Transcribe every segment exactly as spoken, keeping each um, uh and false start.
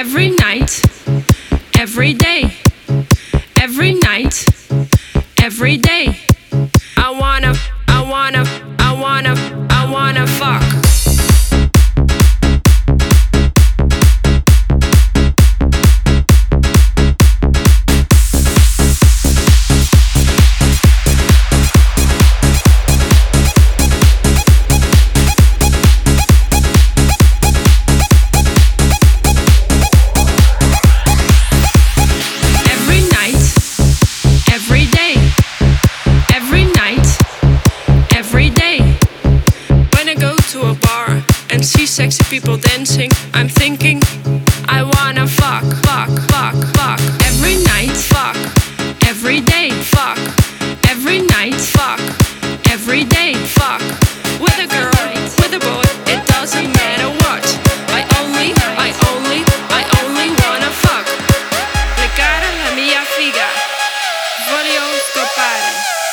Every night, every day, every night, every day. I wanna, I wanna, I wanna, I wanna fuck. And see sexy people dancing, I'm thinking I wanna fuck, fuck, fuck, fuck. Every night, fuck. Every day, fuck. Every night, fuck. Every day, fuck. With a girl, with a boy, it doesn't matter what. I only, I only, I only wanna fuck. Legare la mia figa, voglio scopare.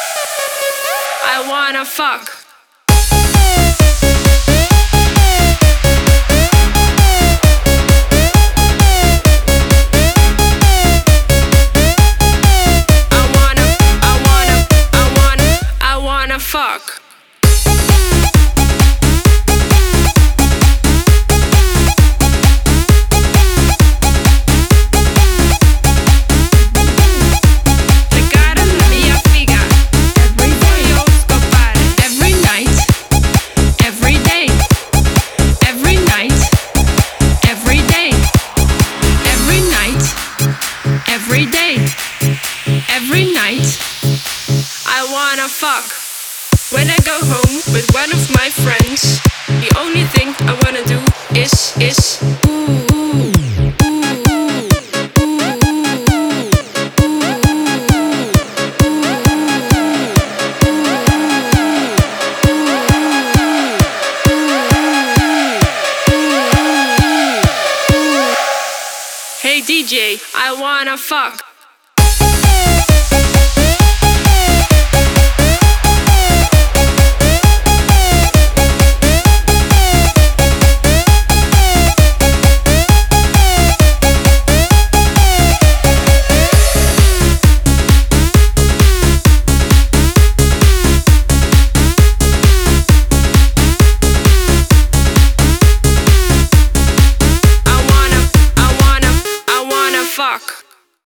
I wanna fuck. Fuck. Legare la mia figa, voglio scopare. Every night, every day, every night, every day, every night, every day, every night. I wanna fuck. When I go home with one of my friends, the only thing I wanna do is, is ooh, ooh, ooh, ooh, ooh. Hey D J, I wanna fuck.